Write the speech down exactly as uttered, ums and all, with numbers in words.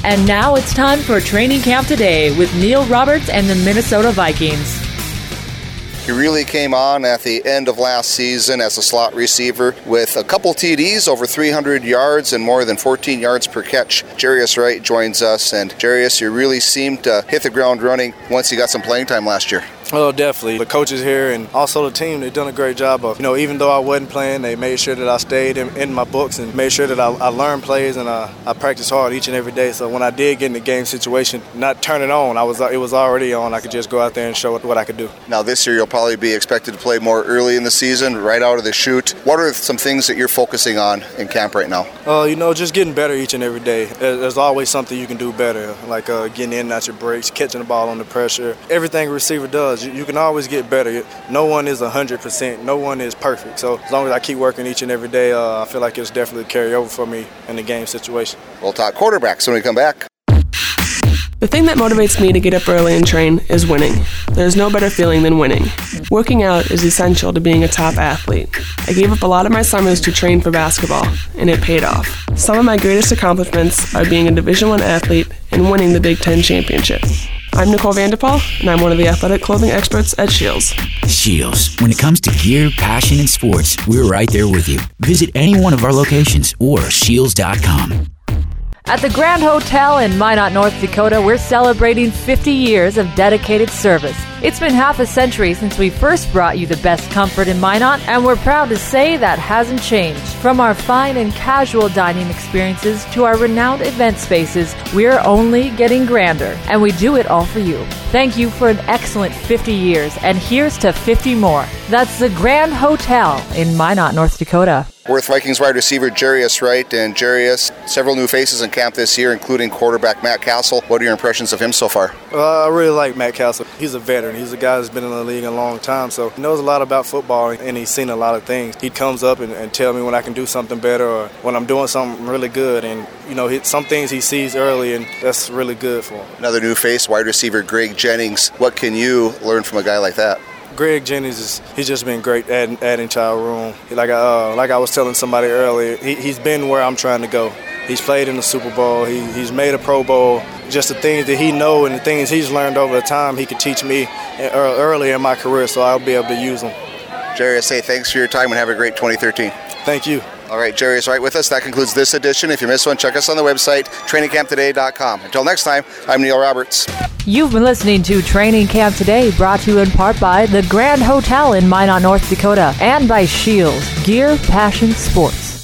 And now it's time for Training Camp Today with Neil Roberts and the Minnesota Vikings. He really came on at the end of last season as a slot receiver with a couple T Ds, over three hundred yards and more than fourteen yards per catch. Jarius Wright joins us, and Jarius, you really seemed to hit the ground running once you got some playing time last year. Oh, definitely. The coaches here and also the team, they've done a great job of, you know, even though I wasn't playing, they made sure that I stayed in, in my books and made sure that I, I learned plays and uh, I practiced hard each and every day. So when I did get in the game situation, not turn it on, I was it was already on. I could just go out there and show what I could do. Now this year you'll probably be expected to play more early in the season, right out of the chute. What are some things that you're focusing on in camp right now? Uh, you know, just getting better each and every day. There's always something you can do better, like uh, getting in and out your breaks, catching the ball under pressure. Everything a receiver does, you, you can always get better. No one is one hundred percent. No one is perfect. So as long as I keep working each and every day, uh, I feel like it's definitely carry over for me in the game situation. We'll talk quarterbacks when we come back. The thing that motivates me to get up early and train is winning. There's no better feeling than winning. Working out is essential to being a top athlete. I gave up a lot of my summers to train for basketball, and it paid off. Some of my greatest accomplishments are being a Division I athlete and winning the Big Ten championship. I'm Nicole Vanderpaul, and I'm one of the athletic clothing experts at Shields. Shields. When it comes to gear, passion, and sports, we're right there with you. Visit any one of our locations or shields dot com. At the Grand Hotel in Minot, North Dakota, we're celebrating fifty years of dedicated service. It's been half a century since we first brought you the best comfort in Minot, and we're proud to say that hasn't changed. From our fine and casual dining experiences to our renowned event spaces, we're only getting grander, and we do it all for you. Thank you for an excellent fifty years, and here's to fifty more. That's the Grand Hotel in Minot, North Dakota. Worth Vikings wide receiver Jarius Wright, and Jarius, several new faces in camp this year, including quarterback Matt Castle. What are your impressions of him so far? Uh, I really like Matt Castle. He's a veteran. He's a guy that's been in the league a long time, so he knows a lot about football, and he's seen a lot of things. He comes up and, and tell me when I can do something better or when I'm doing something really good, and you know, he, some things he sees early, and that's really good for him. Another new face, wide receiver Greg Jennings. What can you learn from a guy like that? Greg Jennings, is, he's just been great adding, adding to our room. Like I, uh, like I was telling somebody earlier, he, he's been where I'm trying to go. He's played in the Super Bowl. He, he's made a Pro Bowl. Just the things that he knows and the things he's learned over the time, he could teach me early in my career, so I'll be able to use them. Jarius, say thanks for your time and have a great twenty thirteen. Thank you. All right, Jarius Wright with us. That concludes this edition. If you missed one, check us on the website, training camp today dot com. Until next time, I'm Neil Roberts. You've been listening to Training Camp Today, brought to you in part by the Grand Hotel in Minot, North Dakota, and by Shields, Gear, Passion, Sports.